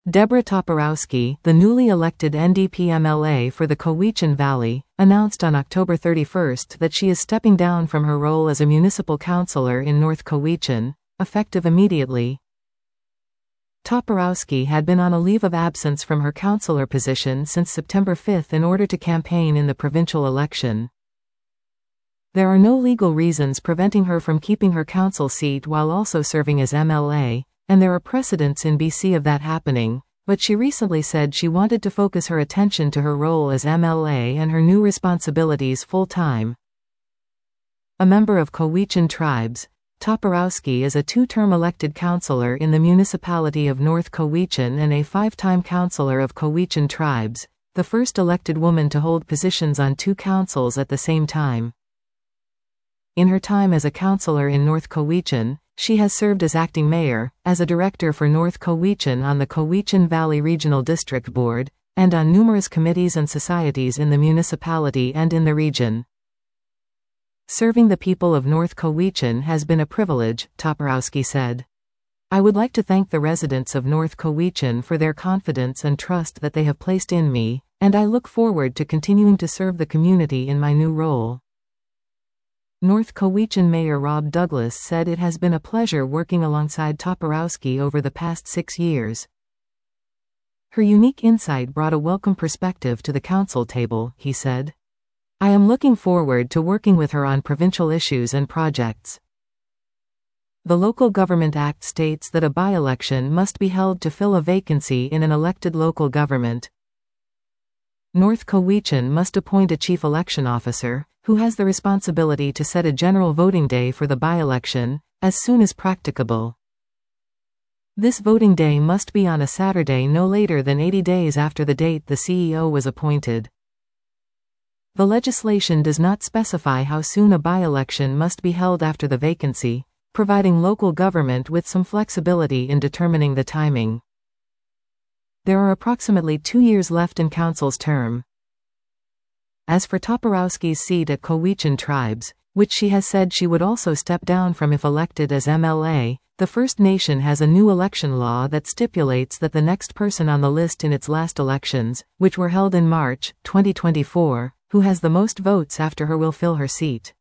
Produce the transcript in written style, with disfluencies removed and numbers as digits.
Deborah Toporowski, the newly elected NDP MLA for the Cowichan Valley, announced on October 31 that she is stepping down from her role as a municipal councillor in North Cowichan, effective immediately. Toporowski had been on a leave of absence from her councillor position since September 5 in order to campaign in the provincial election. There are no legal reasons preventing her from keeping her council seat while also serving as MLA, and there are precedents in BC of that happening, but she recently said she wanted to focus her attention to her role as MLA and her new responsibilities full-time. A member of Cowichan Tribes, Toporowski is a two-term elected councillor in the municipality of North Cowichan and a five-time councillor of Cowichan Tribes, the first elected woman to hold positions on two councils at the same time. In her time as a councillor in North Cowichan, she has served as acting mayor, as a director for North Cowichan on the Cowichan Valley Regional District Board, and on numerous committees and societies in the municipality and in the region. Serving the people of North Cowichan has been a privilege, Toporowski said. I would like to thank the residents of North Cowichan for their confidence and trust that they have placed in me, and I look forward to continuing to serve the community in my new role. North Cowichan Mayor Rob Douglas said it has been a pleasure working alongside Toporowski over the past 6 years. Her unique insight brought a welcome perspective to the council table, he said. I am looking forward to working with her on provincial issues and projects. The Local Government Act states that a by-election must be held to fill a vacancy in an elected local government. North Cowichan must appoint a chief election officer, who has the responsibility to set a general voting day for the by-election, as soon as practicable. This voting day must be on a Saturday no later than 80 days after the date the CEO was appointed. The legislation does not specify how soon a by-election must be held after the vacancy, providing local government with some flexibility in determining the timing. There are approximately 2 years left in council's term. As for Toporowski's seat at Cowichan Tribes, which she has said she would also step down from if elected as MLA, the First Nation has a new election law that stipulates that the next person on the list in its last elections, which were held in March 2024, who has the most votes after her will fill her seat.